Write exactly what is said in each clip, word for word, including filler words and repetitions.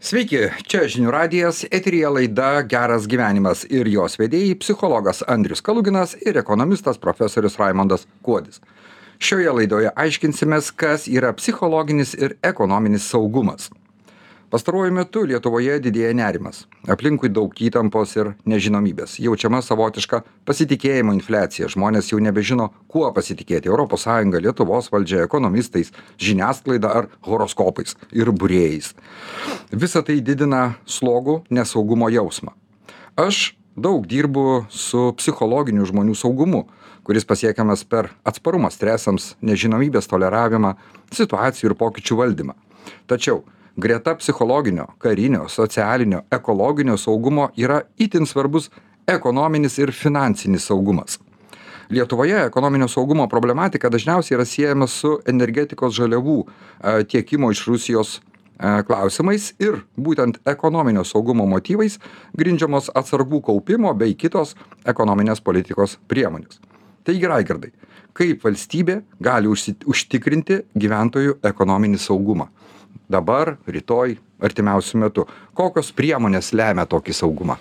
Sveiki, čia žinių radijas, eteryje laida Geras gyvenimas ir jos vedėjai psichologas Andrius Kaluginas ir ekonomistas profesorius Raimondas Kuodis. Šioje laidoje aiškinsimės, kas yra psichologinis ir ekonominis saugumas. Pastaruoju metu Lietuvoje didėja nerimas. Aplinkui daug įtampos ir nežinomybės. Jaučiama savotiška pasitikėjimo infliacija. Žmonės jau nebežino, kuo pasitikėti - Europos Sąjunga, Lietuvos valdžia, ekonomistais, žiniasklaida ar horoskopais ir būrėjais. Visa tai didina slogų nesaugumo jausmą. Aš daug dirbu su psichologiniu žmonių saugumu, kuris pasiekiamas per atsparumą stresams, nežinomybės toleravimą, situacijų ir pokyčių valdymą. Tačiau greta psichologinio, karinio, socialinio, ekologinio saugumo yra itin svarbus ekonominis ir finansinis saugumas. Lietuvoje ekonominio saugumo problematika dažniausiai yra siejama su energetikos žaliavų e, tiekimo iš Rusijos e, klausimais ir būtent ekonominio saugumo motyvais grindžiamos atsargų kaupimo bei kitos ekonominės politikos priemonės. Taigi, Raigardai, kaip valstybė gali užsi- užtikrinti gyventojų ekonominį saugumą? Dabar, rytoj, artimiausiu metu. Kokios priemonės lemia tokį saugumą?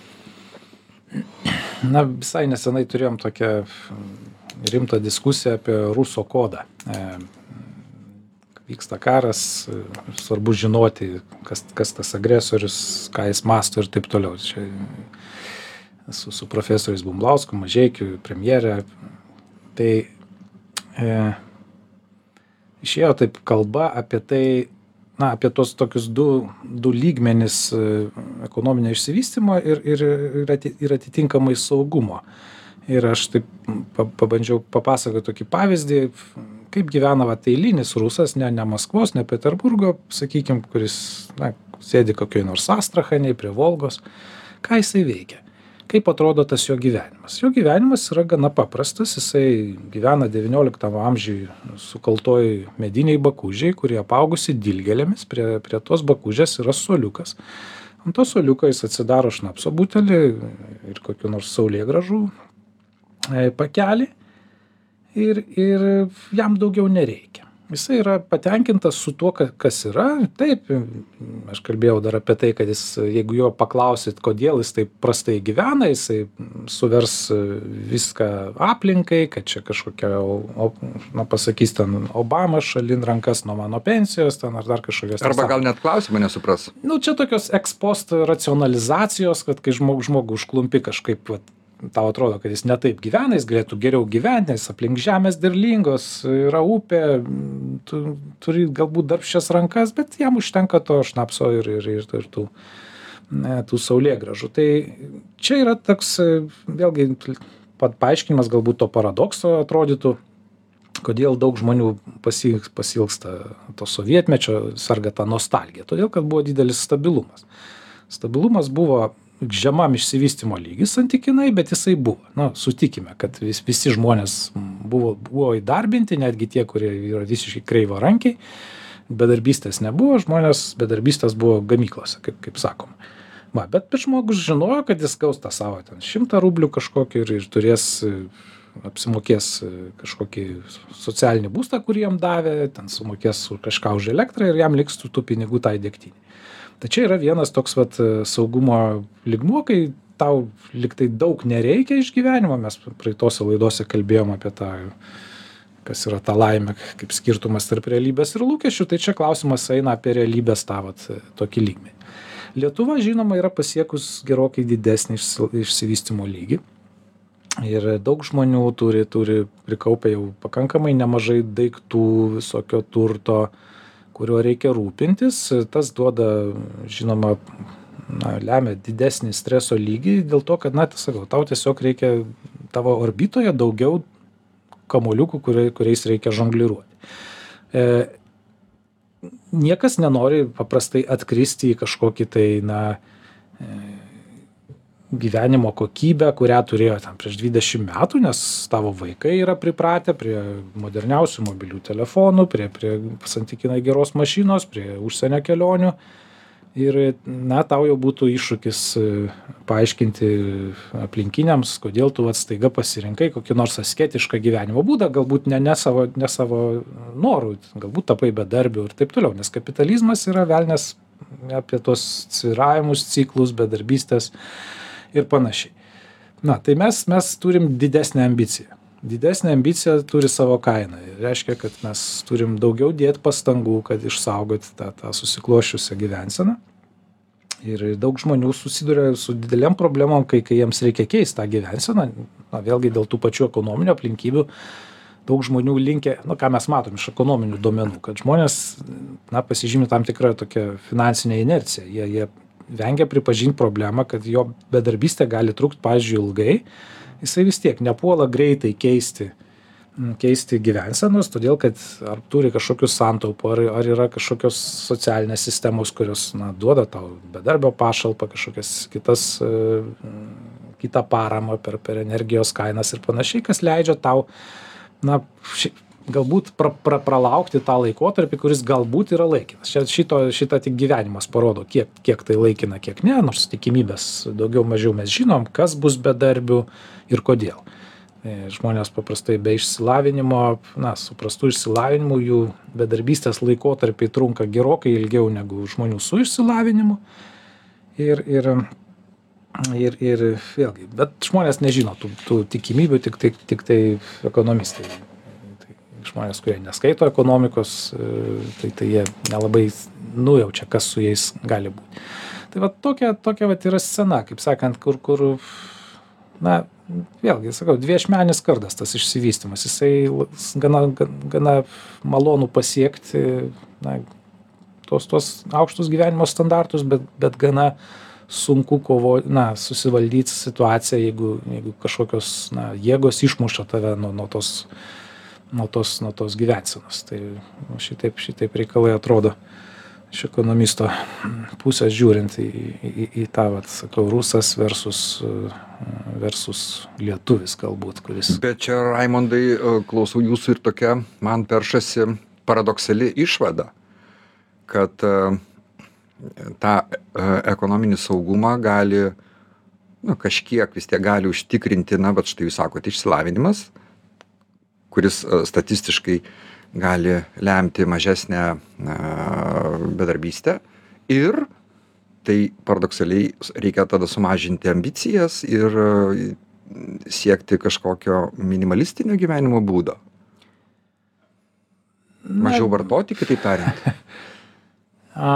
Na, visai nesenai turėjom tokią rimtą diskusiją apie Ruso kodą. E, vyksta karas, svarbu žinoti, kas, kas tas agresorius, ką jis mąsto ir taip toliau. Čia su, su profesoriais Bumblausku, Mažeikiu, premjerė. Tai e, išėjo taip kalba apie tai, na, apie tos tokius du, du lygmenis ekonominio išsivystymo ir, ir, ir atitinkamai saugumo. Ir aš taip pabandžiau papasakoti tokį pavyzdį, kaip gyvena vat eilinis rusas, ne, ne Maskvos, ne Peterburgo, sakykime, kuris, na, sėdi kokioj nors Astrachanėj prie Volgos. Ką jisai veikia? Kaip atrodo tas jo gyvenimas? Jo gyvenimas yra gana paprastas, jisai gyvena devynioliktam amžiui sukaltoj mediniai bakūžiai, kurie apaugusi dilgėlėmis, prie, prie tos bakūžės yra suoliukas. Ant to suoliuko jis atsidaro šnapso butelį ir kokiu nors saulėgrąžų pakelį ir, ir jam daugiau nereikia. Jisai yra patenkintas su tuo, kas yra. Taip, aš kalbėjau dar apie tai, kad jis, jeigu jo paklausit, kodėl jis taip prastai gyvena, jisai suvers viską aplinkai, kad čia kažkokia, na, pasakys ten Obama šalin rankas nuo mano pensijos, ten ar dar kažkokios. Arba gal net klausimą nesupras. Nu, čia tokios ekspost racionalizacijos, kad kai žmog, žmogų užklumpi kažkaip, vat, tau atrodo, kad jis ne taip gyvena, jis galėtų geriau gyventi, nes aplink žemės derlingos, yra upė, tu turi galbūt darbščias rankas, bet jam užtenka to šnapso ir, ir, ir, ir tų, ne, tų saulėgrąžų. Tai čia yra toks, vėlgi, pat paaiškinimas galbūt to paradokso atrodytų, kodėl daug žmonių pasilgs, pasilgsta to sovietmečio, sarga tą nostalgiją. Todėl, kad buvo didelis stabilumas. Stabilumas buvo žemam išsivystymo lygis santykinai, bet jisai buvo. Na, sutikime, kad vis, visi žmonės buvo, buvo įdarbinti, netgi tie, kurie yra visiškai kreivarankiai. Bedarbystės nebuvo, žmonės bedarbystės buvo gamyklose, kaip, kaip sakoma. Va, bet, bet žmogus žinojo, kad jis gaus tą savo ten šimtą rublių kažkokį ir, ir turės, apsimokės kažkokį socialinį būstą, kurį jam davė, ten sumokės kažką už elektrą ir jam liks tų, tų pinigų tai degtinį. Tai čia yra vienas toks vat, saugumo lygmuo, kai tau liktai daug nereikia iš gyvenimo. Mes praeitose laidose kalbėjom apie tą, kas yra ta laimė, kaip skirtumas tarp realybės ir lūkesčių. Tai čia klausimas eina apie realybės tą vat, tokį lygmenį. Lietuva, žinoma, yra pasiekus gerokai didesnį išsivystymo lygį. Ir daug žmonių turi, turi prikaupę jau pakankamai nemažai daiktų, visokio turto, kurio reikia rūpintis. Tas duoda, žinoma, na, lemia didesnį streso lygį dėl to, kad, na, tai sakau, tau tiesiog reikia tavo orbitoje daugiau kamuoliukų, kuriais reikia žongliruoti. E, niekas nenori paprastai atkristi į kažkokį tai, na, e, gyvenimo kokybę, kurią turėjo ten prieš dvidešimt metų, nes tavo vaikai yra pripratę prie moderniausių mobilių telefonų, prie, prie santykinai geros mašinos, prie užsienio kelionių. Ir, na, tau jau būtų iššūkis paaiškinti aplinkiniams, kodėl tu atstaiga pasirinkai kokį nors asketišką gyvenimo būdą, galbūt ne, ne, savo, ne savo norų, galbūt tapai bedarbiu ir taip toliau, nes kapitalizmas yra velnias apie tos svyravimus, ciklus, bedarbystės ir panašiai. Na, tai mes, mes turim didesnę ambiciją. Didesnė ambicija turi savo kainą. Reiškia, kad mes turim daugiau dėti pastangų, kad išsaugoti tą, tą susikloščiusią gyvenseną. Ir daug žmonių susiduria su dideliam problemom, kai, kai jiems reikia keisti tą gyvenseną. Na, vėlgi dėl tų pačių ekonominių aplinkybių daug žmonių linkia, nu, ką mes matom iš ekonominių duomenų, kad žmonės, na, pasižymi tam tikrą tokią finansinę inerciją. Jie, jie vengia pripažinti problemą, kad jo bedarbystė gali trukti, pavyzdžiui, ilgai. Jisai vis tiek nepuola greitai keisti, keisti gyvensenos, todėl kad ar turi kažkokius santaupų, ar, ar yra kažkokios socialinės sistemos, kurios, na, duoda tau bedarbio pašalpą, kažkokias kitas, kitą paramą per, per energijos kainas ir panašiai, kas leidžia tau, na, ši, galbūt pra, pra, pralaukti tą laikotarpį, kuris galbūt yra laikinas. Šito, šitą tik gyvenimas parodo, kiek, kiek tai laikina, kiek ne, nors tikimybės daugiau mažiau mes žinom, kas bus bedarbių ir kodėl. Žmonės paprastai be išsilavinimo, na, su prastu išsilavinimu, jų bedarbystės laikotarpiai trunka gerokai ilgiau negu žmonių su išsilavinimu. Ir, ir, ir, ir vėlgi, bet žmonės nežino tų, tų tikimybių, tik, tik, tik tai ekonomistai. Tai žmonės, kurie neskaito ekonomikos, tai, tai jie nelabai nujaučia, kas su jais gali būti. Tai va tokia, tokia va yra scena, kaip sakant, kur, kur na, vėlgi, sakau, dviešmenis kardas tas išsivystymas. Jisai gana, gana malonu pasiekti, na, tos, tos aukštus gyvenimo standartus, bet, bet gana sunku kovo, na, susivaldyti situaciją, jeigu, jeigu kažkokios, na, jėgos išmuša tave nuo, nuo tos, nuo tos, nuo tos gyvensenos. Tai šitaip, šitaip reikalai atrodo iš ekonomisto pusės žiūrint į, į, į tą, vat, sakau, rusas versus, versus lietuvis galbūt, kuris. Bet čia, Raimondai, klausau jūsų ir tokia, man peršasi paradoksali išvada, kad tą ekonominį saugumą gali, nu, kažkiek vis tiek gali užtikrinti, na, bet štai jūs sakote, išsilavinimas, kuris statistiškai gali lemti mažesnę bedarbystę ir tai paradoksaliai reikia tada sumažinti ambicijas ir siekti kažkokio minimalistinio gyvenimo būdo. Mažiau vartoti, kitaip tariant. A,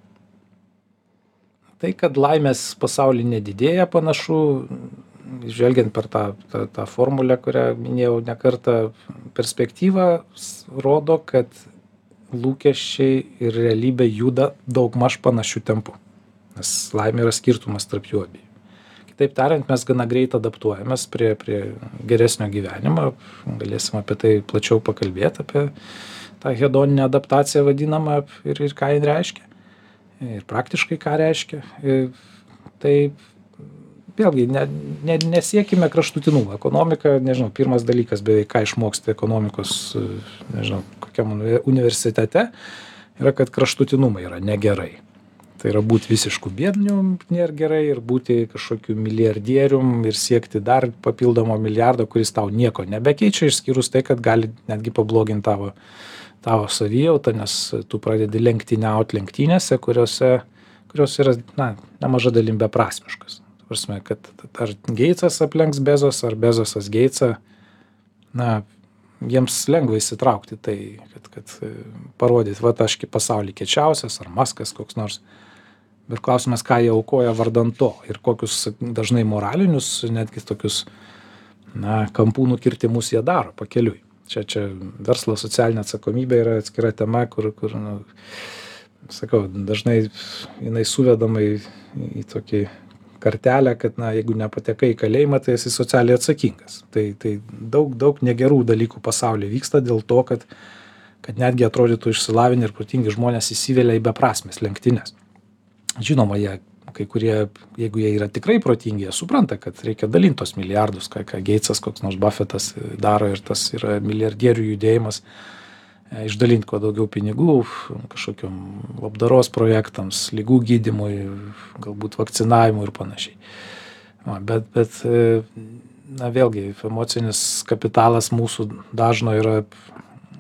tai, kad laimės pasauly nedidėja panašu, žvelgiant per tą, tą, tą formulę, kurią minėjau ne kartą, perspektyvą rodo, kad lūkesčiai ir realybė juda daugmaž panašių tempų, nes laimė yra skirtumas tarp jų abiejų. Kitaip tariant, mes gana greit adaptuojamės prie, prie geresnio gyvenimo, galėsim apie tai plačiau pakalbėti, apie tą hedoninę adaptaciją vadinamą ir, ir ką jin reiškia, ir praktiškai ką reiškia. Ir tai vėlgi, ne, ne, nesiekime kraštutinumų. Ekonomika, nežinau, pirmas dalykas beveik ką išmoksti ekonomikos, nežinau, kokiam universitete, yra, kad kraštutinumai yra negerai. Tai yra būti visiškų biednių nėra gerai ir būti kažkokiu milijardierium ir siekti dar papildomo milijardo, kuris tau nieko nebekeičia, išskyrus tai, kad gali netgi pabloginti tavo, tavo savijautą, nes tu pradedi lenktyniauti lenktynėse, kuriuose, kurios yra, na, nemaža dalim beprasmiškas. Prasme, kad ar Geitsas aplenks Bezos, ar Bezosas Geitsą, na, jiems lengva įsitraukti tai, kad, kad parodyti, va, aš kaip pasaulį kiečiausias, ar Maskas koks nors. Bet klausimas, ką jie aukoja vardant to ir kokius dažnai moralinius, netgi tokius, na, kampų nukirtimus jie daro pakeliui. Čia, čia verslo socialinė atsakomybė yra atskira tema, kur, kur, nu, sakau, dažnai jinai suvedama į, į tokį kartelę, kad, na, jeigu nepatekai į kalėjimą, tai esi socialiai atsakingas. Tai, tai daug, daug negerų dalykų pasaulyje vyksta dėl to, kad, kad netgi atrodytų išsilavinę ir protingi žmonės įsivelia į beprasmės lenktynės. Žinoma, jie, kai kurie, jeigu jie yra tikrai protingi, jie supranta, kad reikia dalinti tos milijardus, ką, ką Geitsas, koks nors Buffettas daro ir tas yra milijardierių judėjimas, išdalinti kuo daugiau pinigų kažkokiom labdaros projektams, ligų gydymui, galbūt vakcinavimui ir panašiai. Bet, bet, na, vėlgi, emocinis kapitalas mūsų dažno yra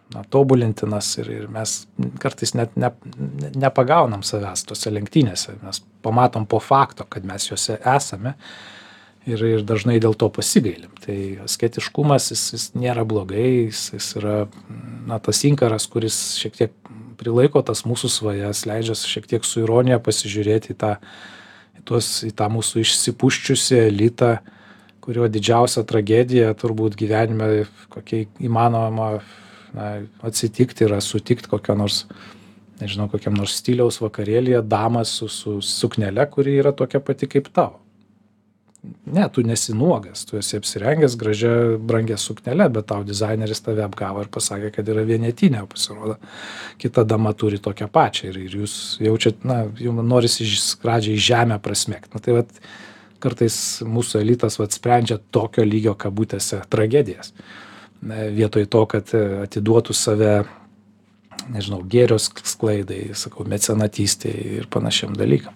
na, tobulintinas ir, ir mes kartais net ne, ne, nepagaunam savęs tose lenktynėse, mes pamatom po fakto, kad mes juose esame ir, ir dažnai dėl to pasigailim. Tai asketiškumas, jis, jis nėra blogai, jis, jis yra, na, tas inkaras, kuris šiek tiek prilaiko tas mūsų svajas, leidžia šiek tiek su ironija pasižiūrėti į tą, į tuos, į tą mūsų išsipuščiusią elitą, kurio didžiausia tragedija turbūt gyvenime, kokia įmanoma, na, atsitikti yra sutikti kokio nors, nežinau, kokiam nors stiliaus vakarėlyje damą su, su suknele, kuri yra tokia pati kaip tavo. Ne, tu nesi nuogas, tu esi apsirengęs gražia, brangia suknele, bet tau dizaineris tave apgavo ir pasakė, kad yra vienetinė, pasirodo, kita dama turi tokią pačią ir, ir jūs jaučiat, na, jums norisi skradžiai žemę prasmekti. Na, tai vat, kartais mūsų elitas vat, sprendžia tokio lygio kabutėse tragedijas. Vietoj to, kad atiduotų save, nežinau, gėrio sklaidai, sakau, mecenatystėj ir panašiam dalykam.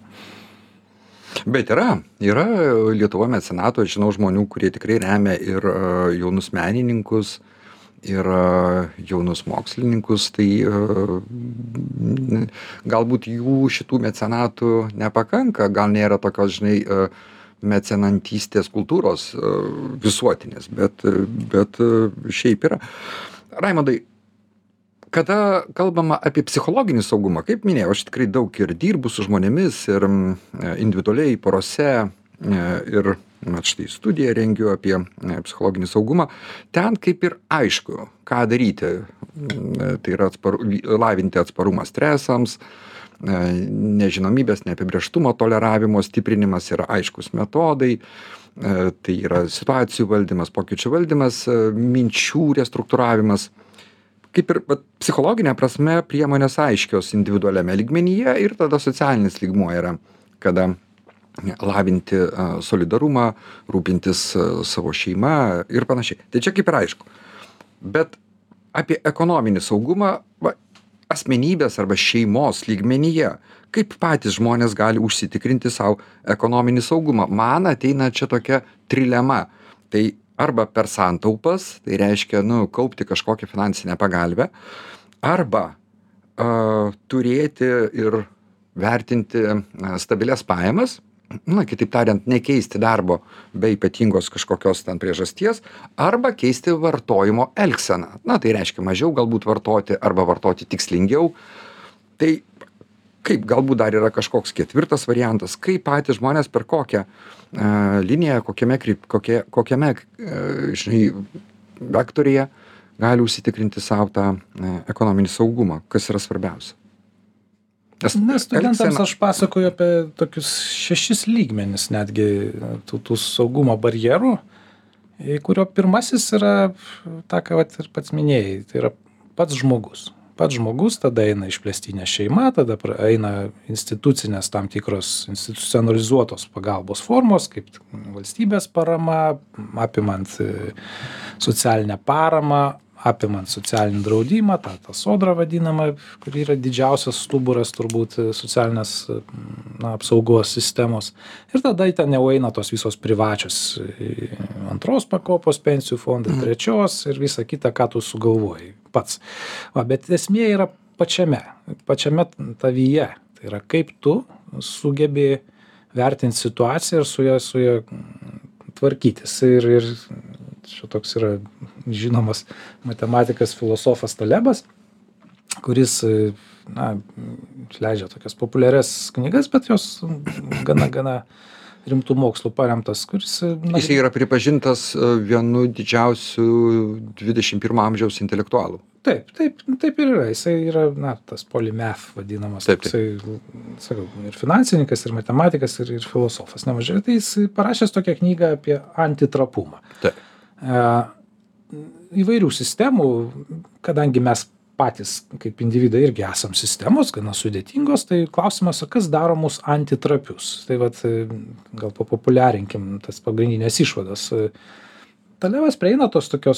Bet yra, yra Lietuva mecenato, žinau žmonių, kurie tikrai remia ir uh, jaunus menininkus, ir uh, jaunus mokslininkus, tai uh, galbūt jų šitų mecenatų nepakanka, gal nėra tokios, žinai, uh, mecenantystės kultūros visuotinės, bet, bet šiaip yra. Raimondai, kada kalbama apie psichologinį saugumą, kaip minėjau, aš tikrai daug ir dirbu su žmonėmis ir individualiai porose ir mat štai studiją rengiu apie psichologinį saugumą, ten kaip ir aišku, ką daryti. Tai yra atsparu, lavinti atsparumą stresams, nežinomybės, neapibrėžtumo toleravimo stiprinimas yra aiškus metodai, tai yra situacijų valdymas, pokyčių valdymas, minčių restruktūravimas. Kaip ir psichologinė prasme priemonės aiškios individualiame lygmenyje ir tada socialinis lygmuo yra, kada lavinti solidarumą, rūpintis savo šeima ir panašiai. Tai čia kaip ir aišku. Bet apie ekonominį saugumą, va, asmenybės arba šeimos lygmenyje, kaip patys žmonės gali užsitikrinti savo ekonominį saugumą. Man ateina čia tokia trilema. Tai arba per santaupas, tai reiškia, nu, kaupti kažkokią finansinę pagalbę, arba uh, turėti ir vertinti uh, stabilias pajamas, na, kitaip tariant, nekeisti darbo be ypatingos kažkokios ten priežasties, arba keisti vartojimo elgseną. Na, tai reiškia mažiau galbūt vartoti arba vartoti tikslingiau. Tai kaip, galbūt dar yra kažkoks ketvirtas variantas, kaip patys žmonės per kokią uh, liniją, kokiame, kokie, kokiame uh, žinai, vektorėje gali užsitikrinti savo tą uh, ekonominį saugumą, kas yra svarbiausia. Nes studentams elgsena... aš pasakoju apie tokius šešis lygmenis netgi tų, tų saugumo barjerų, kurio pirmasis yra, tą ką vat ir pats minėjai, tai yra pats žmogus. Pats žmogus, tada eina išplėstinė šeima, tada eina institucinės tam tikros institucionalizuotos pagalbos formos, kaip valstybės parama, apimant socialinę paramą, apimant socialinį draudimą, tą, tą sodrą vadinamą, kur yra didžiausias stuburas turbūt socialinės, na, apsaugos sistemos. Ir tada ten jau eina tos visos privačios antros pakopos pensijų fondai, mm. trečios ir visa kita, ką tu sugalvoji pats. Va, bet esmė yra pačiame, pačiame tavyje. Tai yra, kaip tu sugebi vertinti situaciją ir su ja, su ja tvarkytis. Ir, ir čia toks yra žinomas matematikas filosofas Talebas, kuris, na, leidžia tokias populiarias knygas, bet jos gana, gana rimtų mokslų paremtas, kuris... Na, jis yra pripažintas vienu didžiausių dvidešimt pirmo amžiaus intelektualų. Taip, taip, taip ir yra. Jisai yra, na, tas polymath vadinamas. Taip, taip. Jisai, sakau, ir finansininkas, ir matematikas, ir, ir filosofas. Nemažai. Tai jis parašęs tokią knygą apie antitrapumą. Taip. E, įvairių sistemų, kadangi mes patys kaip individai irgi esam sistemos, gana sudėtingos, tai klausimas, kas daro mus antitrapius. Tai vat, gal papopuliarinkim tas pagrindinės išvadas. Talebas prieina tos tokios,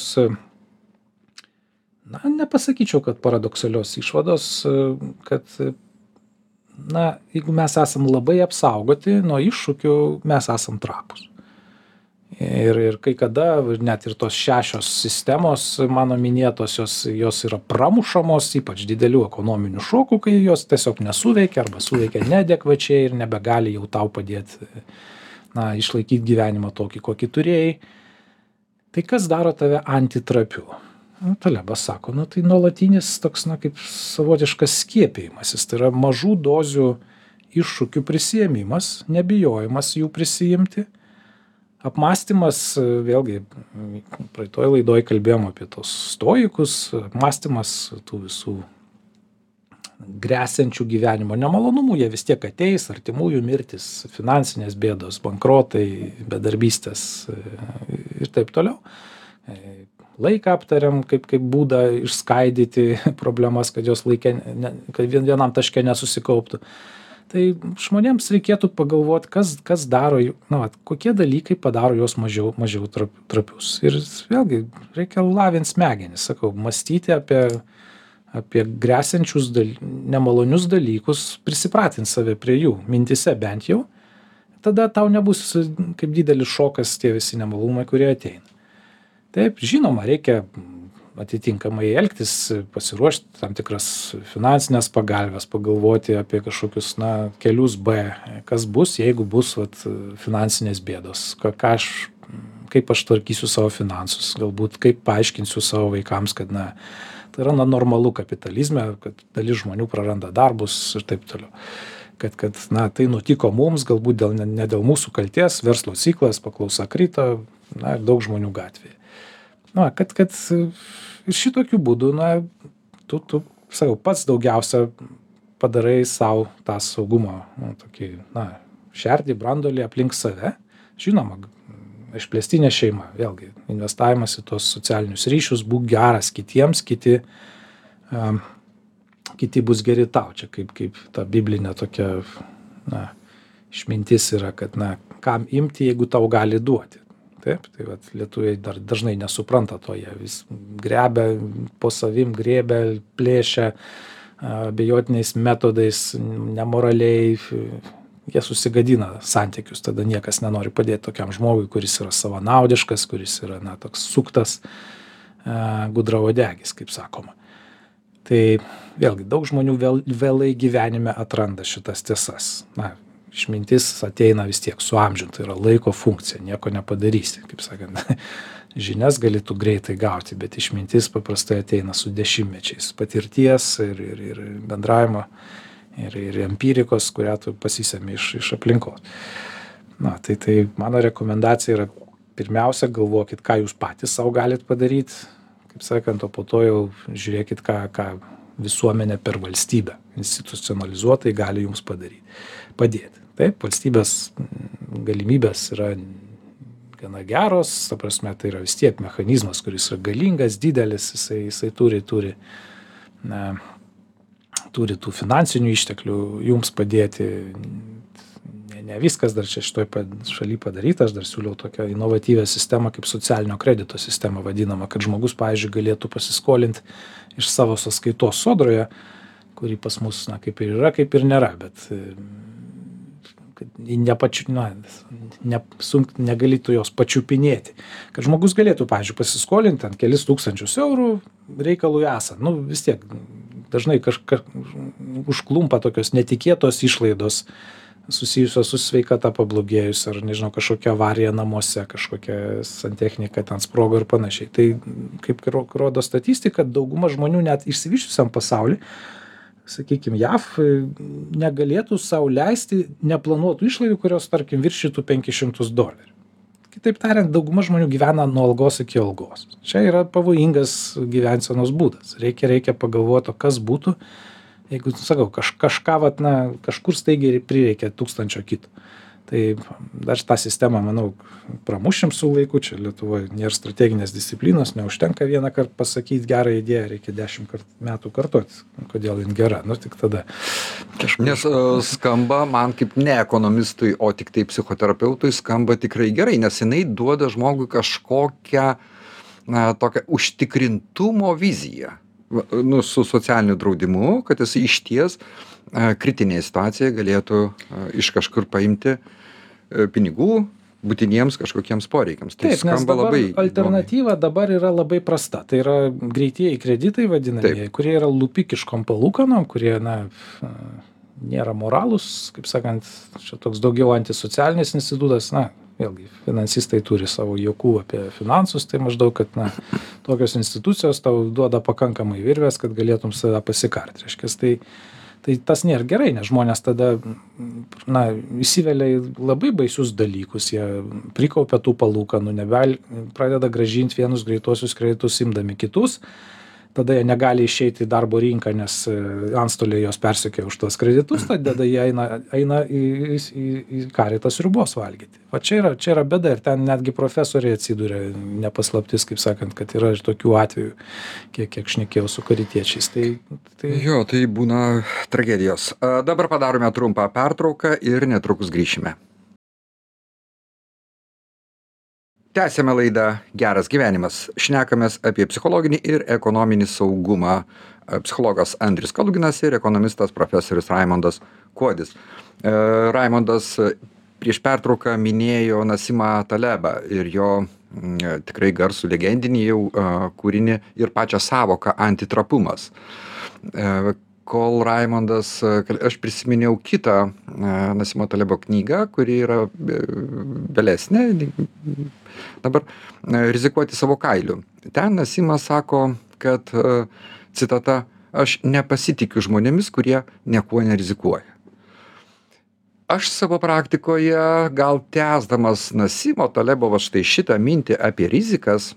na, nepasakyčiau, kad paradoksalios išvados, kad, na, jeigu mes esam labai apsaugoti nuo iššūkių, mes esam trapūs. Ir, ir kai kada net ir tos šešios sistemos, mano minėtos, jos, jos yra pramušamos, ypač didelių ekonominių šokų, kai jos tiesiog nesuveikia arba suveikia neadekvačiai ir nebegali jau tau padėti, na, išlaikyti gyvenimą tokį, kokį turėjai. Tai kas daro tave antitrapiu? Nu, Talebas sako, nu, tai nuolatinis toks, na, kaip savotiškas skiepijimasis, tai yra mažų dozių iššūkių prisijėmimas, nebijojimas jų prisijimti. Apmąstymas, vėlgi, praeitoj laidoj kalbėjom apie tos stoikus, apmąstymas tų visų gresiančių gyvenimo nemalonumų, jie vis tiek ateis, artimųjų mirtis, finansinės bėdos, bankrotai, bedarbystės ir taip toliau. Laiką aptariam, kaip, kaip būdą išskaidyti problemas, kad jos laikė, ne, kad vien, vienam taške nesusikauptų. Tai žmonėms reikėtų pagalvoti, kas, kas daro, na, kokie dalykai padaro juos mažiau, mažiau trapius. Ir vėlgi, reikia lavinti smegenis, sakau, mąstyti apie, apie gresiančius dal, nemalonius dalykus, prisipratinti save prie jų, mintise bent jau. Tada tau nebus kaip didelis šokas tie visi nemalumai, kurie ateina. Taip, žinoma, reikia atitinkamai elgtis, pasiruošti tam tikras finansinės pagalbės, pagalvoti apie kažkokius, na, kelius B, kas bus, jeigu bus, vat, finansinės bėdos, ką, ką aš, kaip aš tvarkysiu savo finansus, galbūt kaip paaiškinsiu savo vaikams, kad, na, tai yra na, normalu kapitalizme, kad dalis žmonių praranda darbus ir taip toliau. Kad, kad, na, tai nutiko mums, galbūt dėl, ne dėl mūsų kalties, verslo ciklas, paklausa krito, na, daug žmonių gatvėje. Na, kad, kad ir šitokiu būdu, na, tu, tu, sakau, pats daugiausia padarai savo tą saugumą, nu, tokį, na, šerdį, brandolį aplink save. Žinoma, išplėstinė šeima, vėlgi, investavimas į tos socialinius ryšius, būk geras kitiems, kiti, um, kiti bus geri tau. Čia kaip, kaip ta biblinė tokia, na, išmintis yra, kad, na, kam imti, jeigu tau gali duoti. Taip, tai vat, lietuviai dar dažnai nesupranta to, jie vis grebia po savim, grėbia, plėšia, abejotiniais metodais, nemoraliai, jie susigadina santykius, tada niekas nenori padėti tokiam žmogui, kuris yra savanaudiškas, kuris yra, na, toks suktas gudrauodegis, kaip sakoma. Tai vėlgi, daug žmonių vėl, vėlai gyvenime atranda šitas tiesas. Na, išmintis ateina vis tiek su amžium, tai yra laiko funkcija, nieko nepadarysi, kaip sakant, žinias galėtų greitai gauti, bet išmintis paprastai ateina su dešimtmečiais patirties ir, ir, ir bendravimo ir, ir empirikos, kurią tu pasisemi iš, iš aplinkos. Na, tai, tai mano rekomendacija yra pirmiausia, galvokit, ką jūs patys savo galit padaryti, kaip sakant, o po to jau žiūrėkit, ką, ką visuomenė per valstybę institucionalizuotai gali jums padaryti, padėti. Taip, valstybės galimybės yra gana geros, ta prasme, tai yra vis tiek mechanizmas, kuris yra galingas, didelis, jisai, jisai turi, turi, na, turi tų finansinių išteklių jums padėti. Ne, ne viskas dar čia šitoj šaly padaryta, aš dar siūliau tokią inovatyvią sistemą kaip socialinio kredito sistema vadinama, kad žmogus, pavyzdžiui, galėtų pasiskolinti iš savo sąskaitos sodroje, kuri pas mus, na, kaip ir yra, kaip ir nėra, bet kad nepačiu, na, ne, sunk, negalėtų jos pačiupinėti. Kad žmogus galėtų, pavyzdžiui, pasiskolinti ant kelis tūkstančius eurų reikalui esant. Nu, vis tiek dažnai kažkaip užklumpa tokios netikėtos išlaidos susijusios su sveikata pablogėjus ar, nežinau, kažkokia avarija namuose, kažkokia santechnika ten sprogo ir panašiai. Tai, kaip rodo statistika, dauguma žmonių net išsivysčiusiam pasauly, sakykime, J A V negalėtų sau leisti neplanuotų išlaidų, kurios, tarkim, viršytų penkis šimtus dolerių. Kitaip tariant, dauguma žmonių gyvena nuo algos iki algos. Čia yra pavojingas gyvensenos būdas. Reikia, reikia pagalvoti, kas būtų, jeigu, sakau, kaž, kažką, vat, na, kažkur staigiai prireikia tūkstančio kito. Tai dar tą sistemą, manau, pramušim su laiku, čia Lietuvoje nėra strateginės disciplinos, neužtenka vieną kartą pasakyti gerą idėją, reikia dešimt kart, metų kartuoti, kodėl jin gera, nu tik tada. Kažkur... Nes uh, skamba man kaip ne ekonomistui, o tik tai psichoterapeutui skamba tikrai gerai, nes jinai duoda žmogui kažkokią na, tokią užtikrintumo viziją. Nu, su socialiniu draudimu, kad jis išties kritinėje situacijoje galėtų iš kažkur paimti pinigų, būtiniems kažkokiems poreikiams. Tai Taip, nes skamba dabar labai alternatyva dabar yra labai prasta. Tai yra greitieji kreditai vadinamieji, kurie yra lupikiškom palūkanom, kurie, na, nėra moralūs, kaip sakant, čia toks daugiau antisocialinis institutas, na, vėlgi, finansistai turi savo juokų apie finansus, tai maždaug, kad, na, tokios institucijos tau duoda pakankamai virvės, kad galėtum save pasikarti. Reiškia, tai, tai tas nėra gerai, nes žmonės tada, na, įsivelia į labai baisius dalykus, jie prikaupia tų palūkanų, nebel, pradeda grąžinti vienus greituosius kreditus, imdami kitus, tada jie negali išeiti į darbo rinką, nes antstoliai jos persekioja už tuos kreditus, tada jie eina, eina į, į, į Caritas sriubos valgyti. Va čia yra, čia yra bėda ir ten netgi profesoriai atsiduria, nepaslaptis, kaip sakant, kad yra ir tokių atvejų, kiek, kiek šnekėjau su karitiečiais. Tai, tai... Jo, tai būna tragedijos. Dabar padarome trumpą pertrauką ir netrukus grįšime. Tęsiame laidą Geras gyvenimas. Šnekamės apie psichologinį ir ekonominį saugumą. Psichologas Andrius Kaluginas ir ekonomistas profesorius Raimondas Kuodis. Raimondas prieš pertrauką minėjo Nasimą Talebą ir jo tikrai garsų legendinį jau kūrinį ir pačią savoką antitrapumas. Kol Raimondas, aš prisiminiau kitą Nasimo Talebo knygą, kuri yra vėlesnė, dabar rizikuoti savo kailiu. Ten Nasimas sako, kad, citata, aš nepasitikiu žmonėmis, kurie niekuo nerizikuoja. Aš savo praktikoje, gal tęsdamas Nasimo Talebo va štai šitą mintį apie rizikas,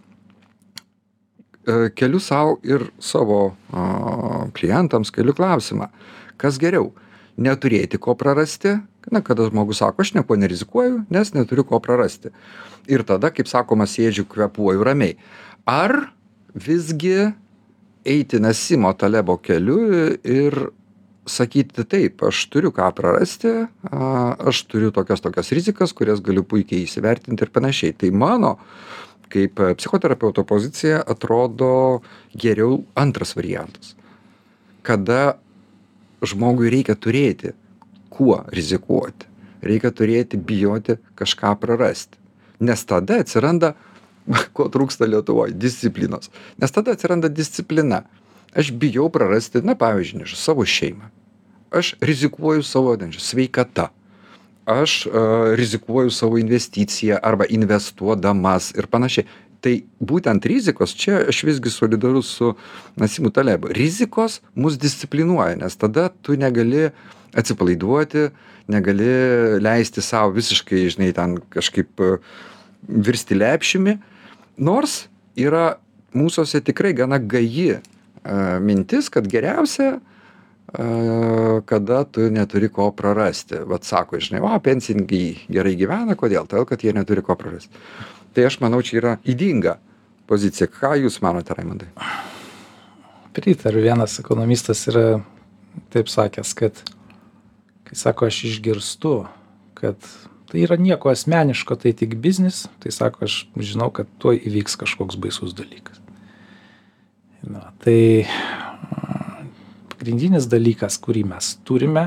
keliu savo ir savo a, klientams keliu klausimą, kas geriau, neturėti ko prarasti, na, kada žmogus sako, aš nieko nerizikuoju, nes neturiu ko prarasti. Ir tada, kaip sakoma, sėdžiu, kvepuoju ramiai. Ar visgi eiti Nasimo Talebo keliu ir sakyti taip, aš turiu ką prarasti, a, aš turiu tokias tokias rizikas, kurias galiu puikiai įsivertinti ir panašiai. Tai mano kaip psichoterapeuto pozicija atrodo geriau antras variantas. Kada žmogui reikia turėti, kuo rizikuoti. Reikia turėti, bijoti kažką prarasti. Nes tada atsiranda, ko trūksta Lietuvoje, disciplinos. Nes tada atsiranda disciplina. Aš bijau prarasti, na, pavyzdžiui, nežinau, savo šeimą. Aš rizikuoju savo, nežinau, sveikata. Aš uh, rizikuoju savo investiciją arba investuodamas ir panašiai. Tai būtent rizikos, čia aš visgi solidarus su Nasimu Talebu. Rizikos mus disciplinuoja, nes tada tu negali atsipalaiduoti, negali leisti savo visiškai, žinai, ten kažkaip uh, virsti lepšimi. Nors yra mūsųse tikrai gana gaji uh, mintis, kad geriausia kada tu neturi ko prarasti. Vat sako, žinai, o, pensininkai gerai gyvena, kodėl? Todėl, kad jie neturi ko prarasti. Tai aš manau, čia yra ydinga pozicija. Ką jūs manote, Raimondai? Pritariu, vienas ekonomistas yra taip sakęs, kad, kai sako, aš išgirstu, kad tai yra nieko asmeniško, tai tik biznis, tai sako, aš žinau, kad tuoj įvyks kažkoks baisus dalykas. Na, tai pagrindinis dalykas, kurį mes turime,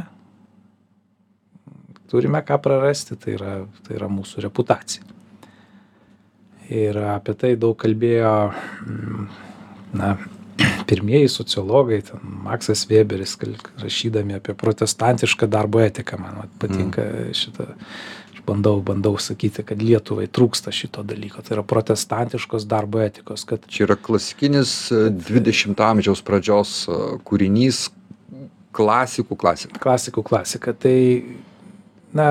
turime ką prarasti, tai yra, tai yra mūsų reputacija. Ir apie tai daug kalbėjo, na, pirmieji sociologai, ten Maksas Weberis, rašydami apie protestantišką darbo etiką, man patinka šitą, aš bandau, bandau sakyti, kad Lietuvai trūksta šito dalyko, tai yra protestantiškos darbo etikos. Kad čia yra klasikinis dvidešimto amžiaus pradžios kūrinys, klasikų klasika. Klasikų klasika. Tai, na,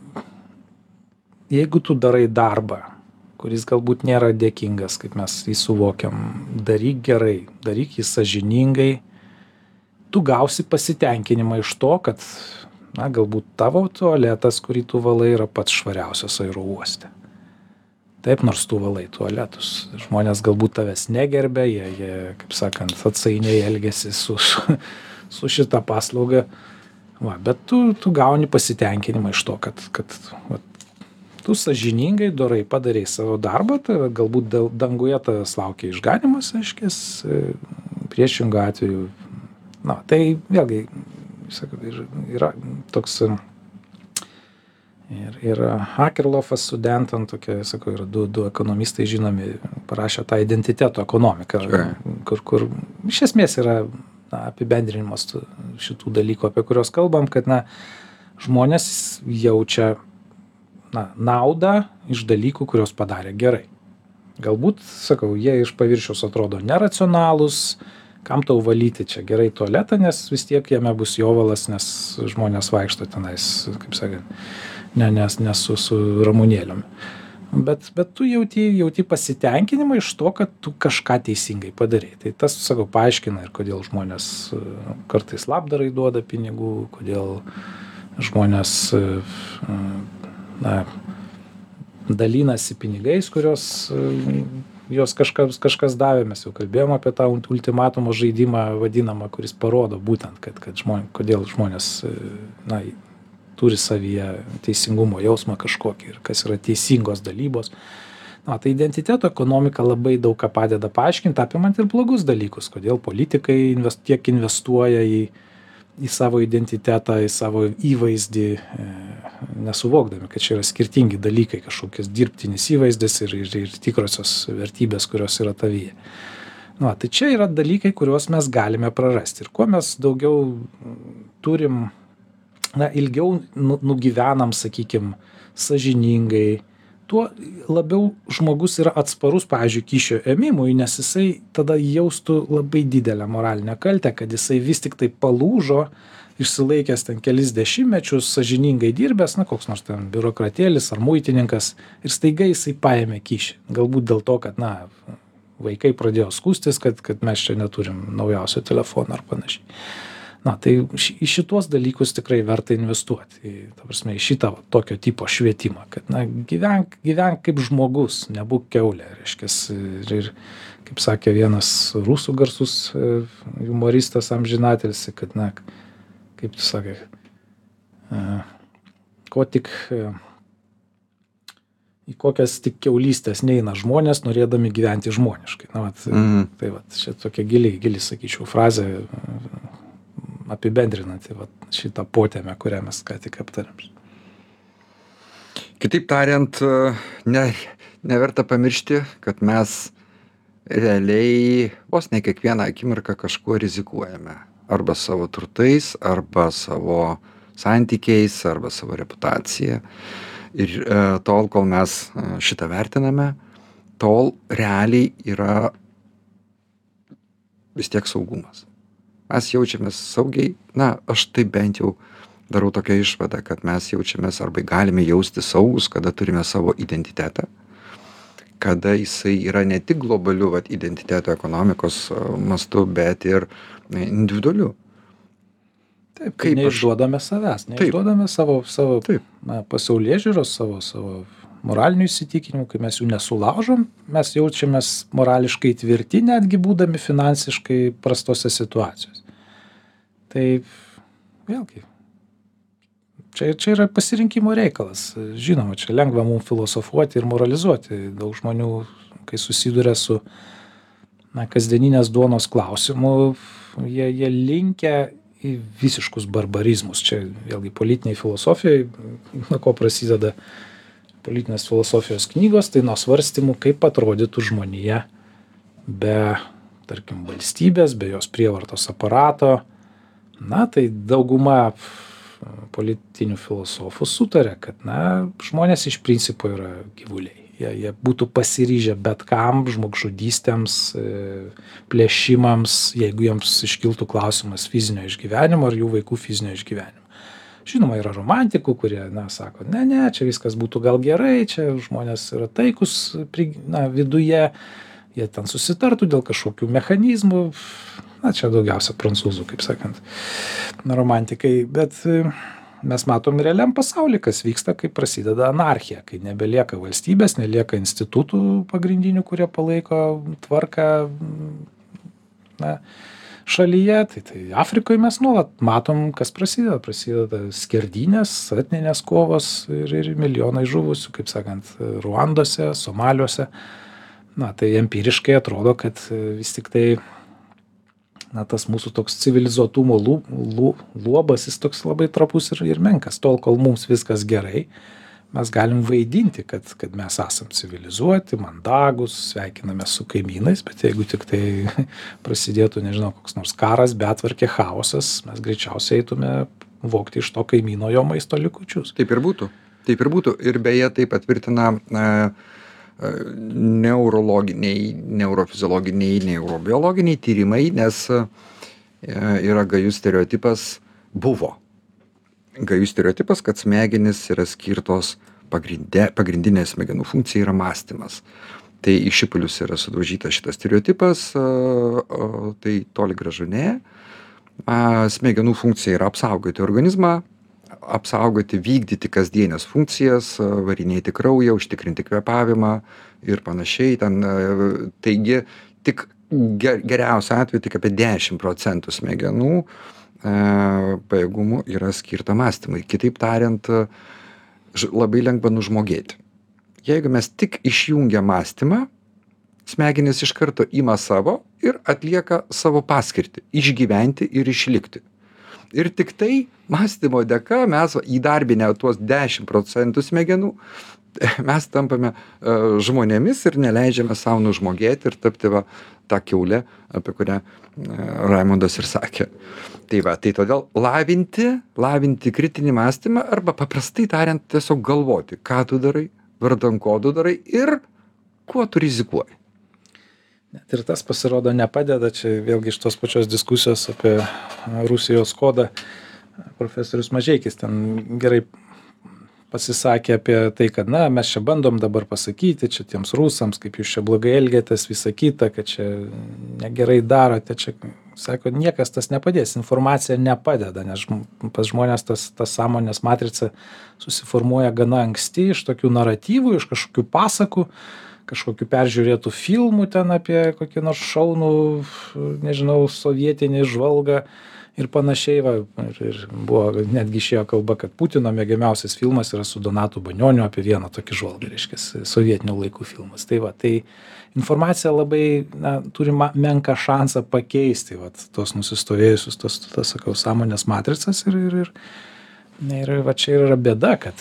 jeigu tu darai darbą, kuris galbūt nėra dėkingas, kaip mes jį suvokiam, daryk gerai, daryk jį sąžiningai, tu gausi pasitenkinimą iš to, kad, na, galbūt tavo tualetas, kurį tu valai, yra pats švariausias aerouoste. Taip, nors tu valai tualetus. Žmonės galbūt tavęs negerbia, jie, jie kaip sakant, atsainiai elgiasi su, su šita paslauga. Va, bet tu, tu gauni pasitenkinimą iš to, kad, kad va, tu sąžiningai, dorai padarai savo darbą, tai galbūt danguje tavęs laukia išganimas, aiškės, priešingų atveju. Na, tai vėlgi, sakau, yra toks Ir, ir Akerlofas su Denton, tokie, sakau, yra du, du ekonomistai žinomi, parašė tą identiteto ekonomiką, Čia. kur, kur iš esmės yra na, apibendrinimas tų- šitų dalykų, apie kuriuos kalbam, kad na, žmonės jaučia na, naudą iš dalykų, kuriuos padarė gerai. Galbūt, sakau, jie iš paviršiaus atrodo neracionalūs, kam tau valyti čia gerai tualetą, nes vis tiek jame bus jovalas, nes žmonės vaikšto tenais, kaip sakant, ne, nes, nes su, su ramunėliumi. Bet, bet tu jauti, jauti pasitenkinimą iš to, kad tu kažką teisingai padarei. Tai tas, sakau, paaiškina ir kodėl žmonės e, kartais labdarai duoda pinigų, kodėl žmonės e, na, dalinasi pinigais, kurios e, jos kažkas, kažkas davė. Mes jau kalbėjom apie tą ultimatumo žaidimą vadinamą, kuris parodo būtent, kad, kad žmonės, kodėl žmonės e, na, turi savyje teisingumo jausmą kažkokį ir kas yra teisingos dalybos. Na, tai identiteto ekonomika labai daug ką padeda paaiškinti, apimant ir blogus dalykus, kodėl politikai invest, tiek investuoja į, į savo identitetą, į savo įvaizdį, e, nesuvokdami, kad čia yra skirtingi dalykai, kažkokias dirbtinis įvaizdis ir, ir, ir tikrosios vertybės, kurios yra tavyje. Na, tai čia yra dalykai, kuriuos mes galime prarasti. Ir kuo mes daugiau turim na, ilgiau nu, nugyvenam, sakykim, sąžiningai, tuo labiau žmogus yra atsparus, pavyzdžiui, kyšio ėmimui, nes jisai tada jaustų labai didelę moralinę kaltę, kad jisai vis tik tai palūžo, išsilaikęs ten kelis dešimtmečius, sąžiningai dirbęs, na, koks nors ten biurokratėlis ar muitininkas, ir staiga jisai paėmė kyšį. Galbūt dėl to, kad, na, vaikai pradėjo skųstis, kad, kad mes čia neturim naujausio telefono ar panašiai. Na, tai į šitos dalykus tikrai verta investuoti, į, ta prasme, į šitą tokio tipo švietimą, kad, na, gyvenk, gyvenk kaip žmogus, nebūk kiaulė, reiškia, ir, ir, kaip sakė vienas rusų garsus humoristas amžinatelis, kad, na, kaip tu sakai, ko tik, į kokias tik kiaulystės neina žmonės, norėdami gyventi žmoniškai. Na, vat, mm. Tai vat, čia tokia gili, gili, sakyčiau, frazė, apibendrinanti vat, šitą potėmę, kurią mes ką tik aptarėm. Kitaip tariant, ne, neverta pamiršti, kad mes realiai vos ne kiekvieną akimirką kažkuo rizikuojame. Arba savo turtais, arba savo santykiais, arba savo reputacija. Ir e, tol, kol mes šitą vertiname, tol realiai yra vis tiek saugumas. Mes jaučiamės saugiai, na, aš tai bent jau darau tokią išvadą, kad mes jaučiamės arba galime jausti saugus, kada turime savo identitetą, kada jisai yra ne tik globaliu vat, identiteto ekonomikos mastu, bet ir individualiu. Taip, kaip neišduodame savęs, neišduodame savo, savo na, pasaulėžiūros, savo, savo moralinių įsitikinimų, kai mes jų nesulaužom, mes jaučiamės morališkai tvirti, netgi būdami finansiškai prastose situacijose. Tai vėlgi, čia, čia yra pasirinkimo reikalas. Žinoma, čia lengva mums filosofuoti ir moralizuoti. Daug žmonių, kai susiduria su na, kasdieninės duonos klausimu, jie, jie linkia į visiškus barbarizmus. Čia vėlgi politiniai filosofijai, nuo ko prasideda politinės filosofijos knygos, tai nuo svarstymų, kaip atrodytų žmonija be, tarkim, valstybės, be jos prievartos aparato. Na, tai dauguma politinių filosofų sutarė, kad, na, žmonės iš principo yra gyvuliai. Jie, jie būtų pasiryžę bet kam, žmogžudystėms, plėšimams, jeigu jiems iškiltų klausimas fizinio išgyvenimo ar jų vaikų fizinio išgyvenimo. Žinoma, yra romantikų, kurie, na, sako, ne, ne, čia viskas būtų gal gerai, čia žmonės yra taikus, na, viduje, jie ten susitartų dėl kažkokių mechanizmų, na, čia daugiausia prancūzų, kaip sakant, romantikai, bet mes matom realiam pasauly, kas vyksta, kai prasideda anarchija, kai nebelieka valstybės, nelieka institutų pagrindinių, kurie palaiko tvarką, na, šalyje, tai, tai Afrikoje mes nuolat matom, kas prasideda. Prasideda skerdynės, etninės kovos ir, ir milijonai žuvusių, kaip sakant, Ruandose, Somaliuose. Na, tai empiriškai atrodo, kad vis tik tai na, tas mūsų toks civilizuotumo lu, lu, luobas, jis toks labai trapus ir, ir menkas. Tol, kol mums viskas gerai, mes galim vaidinti, kad, kad mes esam civilizuoti, mandagus, sveikiname su kaimynais, bet jeigu tik tai prasidėtų, nežinau, koks nors karas, betvarkė, chaosas, mes greičiausiai eitume vogti iš to kaimyno jo maisto likučius. Taip ir būtų. Taip ir būtų. Ir beje, tai patvirtina e, e, neurologiniai, neurofiziologiniai, neurobiologiniai tyrimai, nes e, yra gajus stereotipas buvo. Gajus stereotipas, kad smegenys yra skirtos pagrindė, pagrindinė smegenų funkcija yra mąstymas. Tai į šipulius yra sudaužytas šitas stereotipas, tai toli gražu ne. Smegenų funkcija yra apsaugoti organizmą, apsaugoti, vykdyti kasdienės funkcijas, varinėti kraują, užtikrinti kvėpavimą ir panašiai. Ten, taigi, tik geriausiu atveju tik apie dešimt procentų smegenų pajėgumų yra skirta mąstymui. Kitaip tariant, labai lengva nužmogėti. Jeigu mes tik išjungia mąstymą, smegenys iš karto ima savo ir atlieka savo paskirtį - išgyventi ir išlikti. Ir tik tai mąstymo dėka mes įdarbinę tuos dešimt procentų smegenų, mes tampame uh, žmonėmis ir neleidžiame savo nužmogėti ir tapti va, tą kiaulę, apie kurią uh, Raimondas ir sakė. Tai va, tai todėl lavinti, lavinti kritinį mąstymą arba paprastai tariant tiesiog galvoti, ką tu darai, vardan ko tu darai ir kuo tu rizikuoji. Net ir tas pasirodo nepadeda, čia vėlgi iš tos pačios diskusijos apie Rusijos kodą profesorius Mažeikis ten gerai pasisakė apie tai, kad na, mes čia bandom dabar pasakyti, čia tiems rusams, kaip jūs čia blogai elgiatės, visa kita, kad čia negerai darote, čia, sako, niekas tas nepadės, informacija nepadeda, nes pas žmonės tas, tas sąmonės matrica susiformuoja gana anksti iš tokių naratyvų, iš kažkokių pasakų, kažkokių peržiūrėtų filmų ten apie kokį nors šaunų, nežinau, sovietinį žvalgą ir panašiai, va, ir, ir buvo, netgi išėjo kalba, kad Putino mėgiamiausias filmas yra su Donatu Banioniu apie vieną tokį žvalgą, reiškia, sovietinių laikų filmas. Tai va, tai informacija labai, na, turi menką šansą pakeisti, va, tos nusistovėjusius, tos, tas, sakau, sąmonės matricas ir, ir, ir, ir va čia yra bėda, kad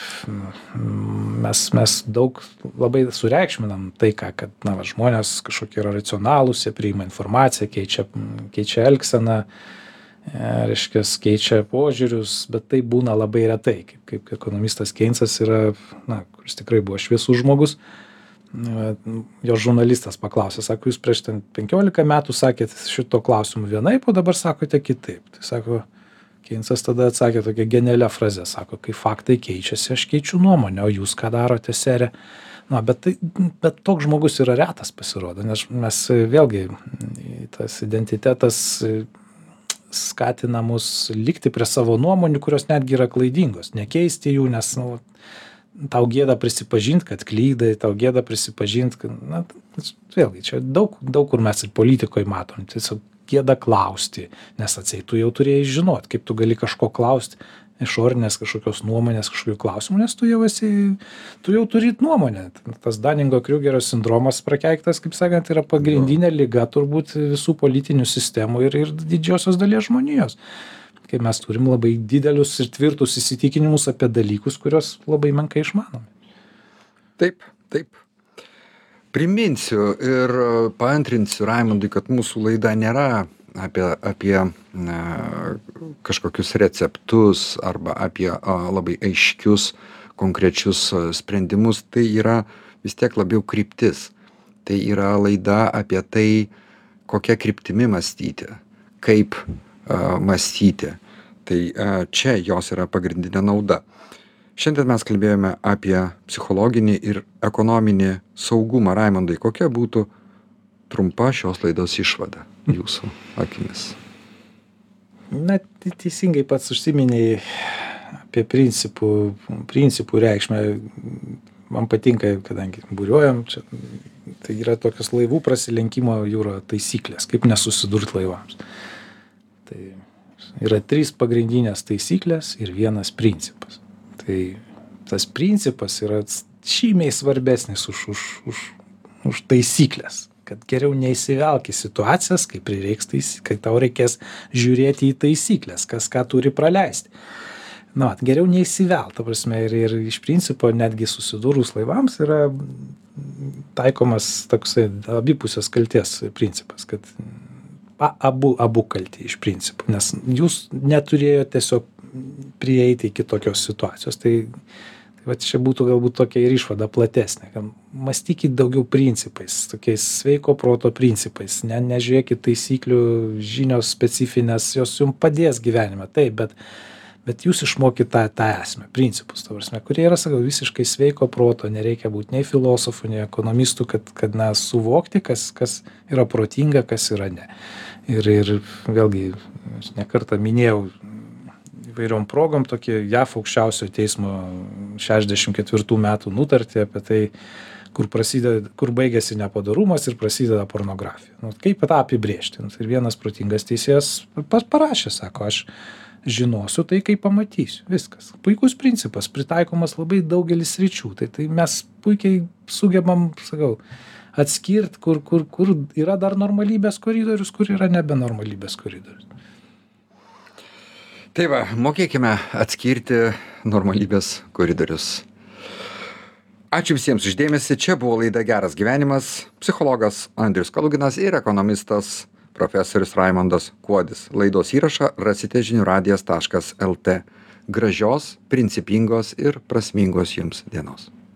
mes, mes daug labai sureikšminam tai, ką, kad, na, va, žmonės kažkokie yra racionalūs, jie priima informaciją, keičia, keičia elgseną, reiškia, keičia požiūrius, bet tai būna labai retai, kaip, kaip ekonomistas Keynesas yra, na, kuris tikrai buvo šviesus žmogus, jo žurnalistas paklausė, sako, jūs prieš ten penkiolika metų sakėt šito klausimu vienaip, o dabar sakote kitaip. Tai sako, Keynesas tada atsakė tokią genialią frazę, sako, kai faktai keičiasi, aš keičiu nuomonę, o jūs ką darote, serė? Na, bet, tai, bet toks žmogus yra retas pasirodo, nes mes vėlgi, tas identitetas skatina mus likti prie savo nuomonių, kurios netgi yra klaidingos, nekeisti jų, nes, nu, tau gėda prisipažinti, kad klydai, tau gėda prisipažinti, kad, na, vėlgi, čia daug, daug kur mes ir politikoje matom, tiesiog gėda klausti, nes atseit tu jau turėjai žinot, kaip tu gali kažko klausti, išorinės kažkokios nuomonės, kažkokių klausimų, nes tu jau esi, tu jau turit nuomonę. Tas Daningo-Kriugerio sindromas prakeiktas, kaip sakant, yra pagrindinė liga turbūt visų politinių sistemų ir, ir didžiosios dalies žmonijos. Kai mes turim labai didelius ir tvirtus įsitikinimus apie dalykus, kurios labai menkai išmanom. Taip, taip. Priminsiu ir paantrinsiu Raimondui, kad mūsų laida nėra apie, apie na, kažkokius receptus arba apie a, labai aiškius, konkrečius sprendimus. Tai yra vis tiek labiau kryptis. Tai yra laida apie tai, kokia kryptimi mąstyti, kaip a, mąstyti. Tai a, čia jos yra pagrindinė nauda. Šiandien mes kalbėjome apie psichologinį ir ekonominį saugumą. Raimondai, kokia būtų trumpa šios laidos išvada jūsų akimis? Na, teisingai pats užsiminėjai apie principų, principų reikšmę. Man patinka, kadangi buriuojam, čia, tai yra tokios laivų prasilenkimo jūroje taisyklės, kaip nesusidurti laivams. Tai yra trys pagrindinės taisyklės ir vienas principas. Tai tas principas yra žymiai svarbesnis už, už, už, už taisyklės, kad geriau neįsivelk į situacijas, kai prireiks taisy, kai tau reikės žiūrėti į taisyklės, kas ką turi praleisti. Na, vat, geriau neįsivelt, ta prasme, ir, ir iš principo netgi susidūrus laivams yra taikomas toksai abipusės kalties principas, kad a, abu, abu kalti iš principo, nes jūs neturėjote tiesiog prieiti iki tokios situacijos. Tai, tai va čia būtų galbūt tokia ir išvada platesnė, kad mąstykit daugiau principais, tokiais sveiko proto principais, ne, nežiūrėkit taisyklių, žinios specifinės, jos jums padės gyvenime, taip, bet bet jūs išmokit tą, tą esmę, principus, ta prasme, kurie yra, sakau, visiškai sveiko proto, nereikia būti nei filosofų, nei ekonomistų, kad, kad na, suvokti, kas, kas yra protinga, kas yra ne. Ir, ir vėlgi, aš nekartą minėjau įvairiom progom tokį J A V aukščiausio teismo šešiasdešimt ketvirtų metų nutartį apie tai, kur, prasideda, kur baigėsi nepadarumas ir prasideda pornografija. Nu, kaip tą apibrėžti? Nu, ir vienas protingas teisėjas parašė, sako, aš žinosiu tai, kai pamatysiu. Viskas. Puikus principas, pritaikomas labai daugelis sričių. Tai, tai mes puikiai sugebam, sakau, atskirt, kur, kur, kur yra dar normalybės koridorius, kur yra nebenormalybės koridorius. Tai va, mokėkime atskirti normalybės koridorius. Ačiū visiems už dėmesį. Čia buvo laida Geras gyvenimas. Psichologas Andrius Kaluginas ir ekonomistas profesorius Raimondas Kuodis. Laidos įrašą rasite žinių radijas taškas el tė. Gražios, principingos ir prasmingos jums dienos.